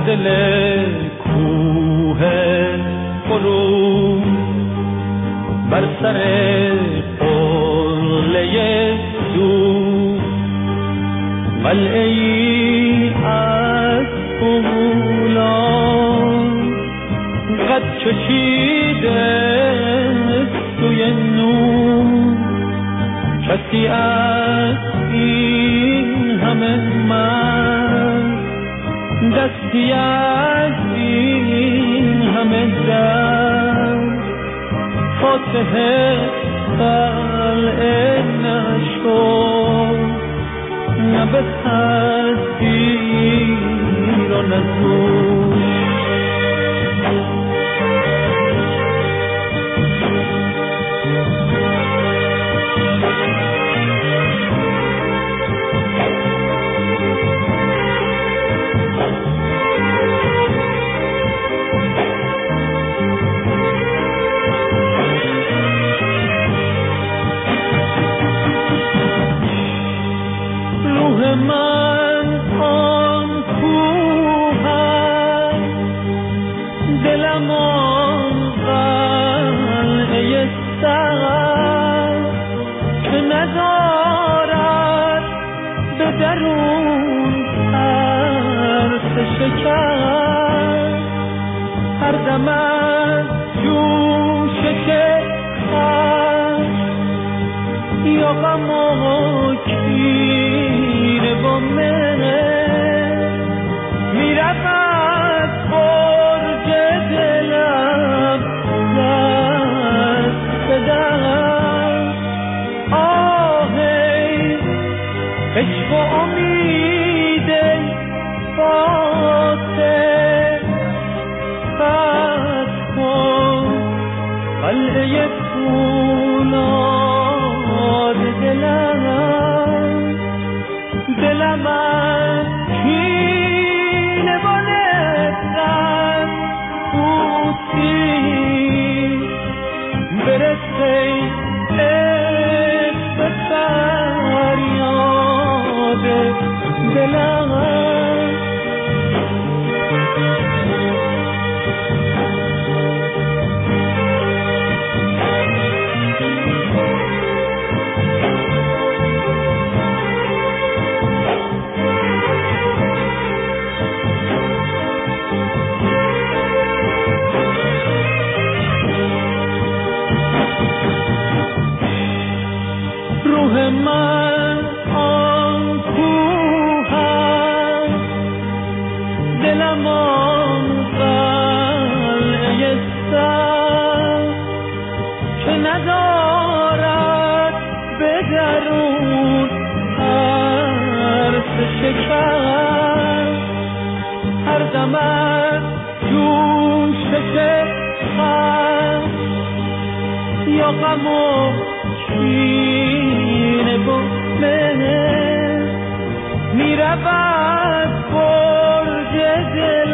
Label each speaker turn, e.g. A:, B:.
A: دل کوه فرو بر سر قله دو قلعه‌ای از فولاد قد کشیده سوی نور کسی از این همه من دستی از این همه در فاتح قلعه نشد نه به تدبیر و نه زور من آن کوهم دلم آن قلعه سر که ندارد به درون ترس شکر هر دم از جوشش خشم یا غم و کینه با میرود برج دلم دست به دست آهی عشق و امید فاتح فتح کن قلعه فولاد دلم از کینه و نفرت بوسی برسه عشق به فریاد دلم من آن کوهم دلم آن قلعه سر که ندارد به درون ترس شکر هر دم از جوشش خشم یا غم و کینه و میرود برج دل